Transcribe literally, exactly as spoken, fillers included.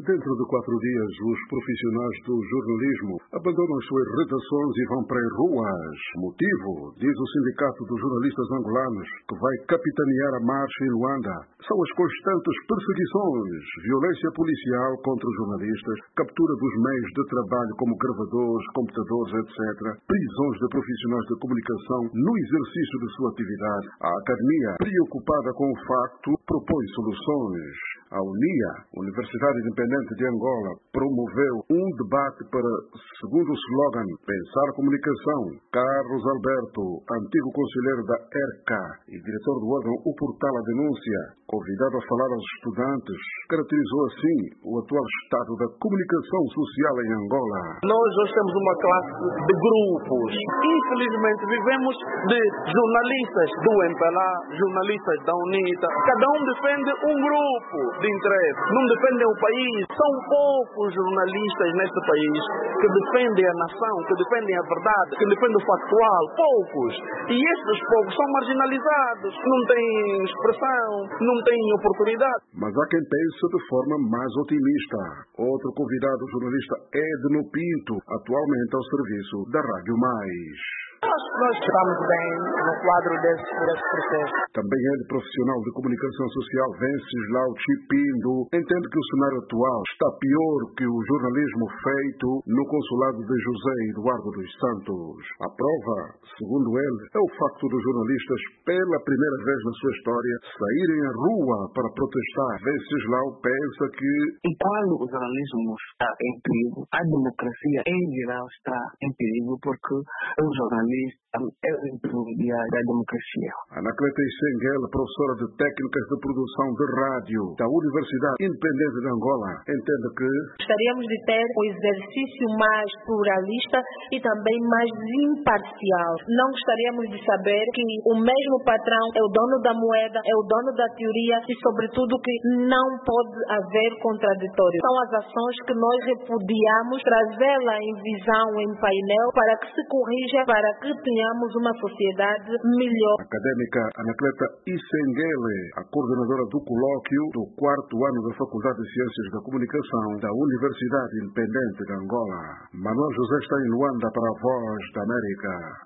Dentro de quatro dias, os profissionais do jornalismo abandonam as suas redações e vão para as ruas. Motivo, diz o Sindicato dos Jornalistas Angolanos, que vai capitanear a marcha em Luanda, são as constantes perseguições, violência policial contra os jornalistas, captura dos meios de trabalho como gravadores, computadores, etcétera, prisões de profissionais de comunicação no exercício de sua atividade. A Academia, preocupada com o facto, propõe soluções. A UNIA, Universidade Independente de Angola, promoveu um debate para, segundo o slogan Pensar Comunicação. Carlos Alberto, antigo conselheiro da E R C A e diretor do órgão O Portal à Denúncia, convidado a falar aos estudantes, caracterizou assim o atual estado da comunicação social em Angola. Nós hoje temos uma classe de grupos. Infelizmente vivemos de jornalistas do M P L A, jornalistas da UNITA. Cada um defende um grupo de interesse. Não defendem o país. São poucos jornalistas neste país que defendem a nação, que defendem a verdade, que defendem o factual. Poucos. E estes poucos são marginalizados. Não têm expressão, não têm oportunidade. Mas há quem pense de forma mais otimista. Outro convidado, o jornalista Edno Pinto, atualmente ao serviço da Rádio Mais. Nós, nós estamos bem no quadro desse, desse processo. Também ele, profissional de comunicação social, Venceslau Chipindo, entende que o cenário atual está pior que o jornalismo feito no consulado de José Eduardo dos Santos. A prova, segundo ele, é o facto dos jornalistas, pela primeira vez na sua história, saírem à rua para protestar. Venceslau pensa que... E quando o jornalismo está em perigo, a democracia em geral está em perigo, porque o jornalismo é o intermediário da democracia. Anacleta Ixenguel, professora de técnicas de produção de rádio da Universidade Independente de Angola, entende que gostaríamos de ter um exercício mais pluralista e também mais imparcial. Não gostaríamos de saber que o mesmo patrão é o dono da moeda, é o dono da teoria e, sobretudo, que não pode haver contraditório. São as ações que nós repudiamos, trazê-la em visão, em painel, para que se corrija, para que tenhamos uma sociedade melhor. Académica Anacleta Ixenguele, a coordenadora do colóquio do quarto ano da Faculdade de Ciências da Comunicação da Universidade Independente de Angola. Manuel José está em Luanda para a Voz da América.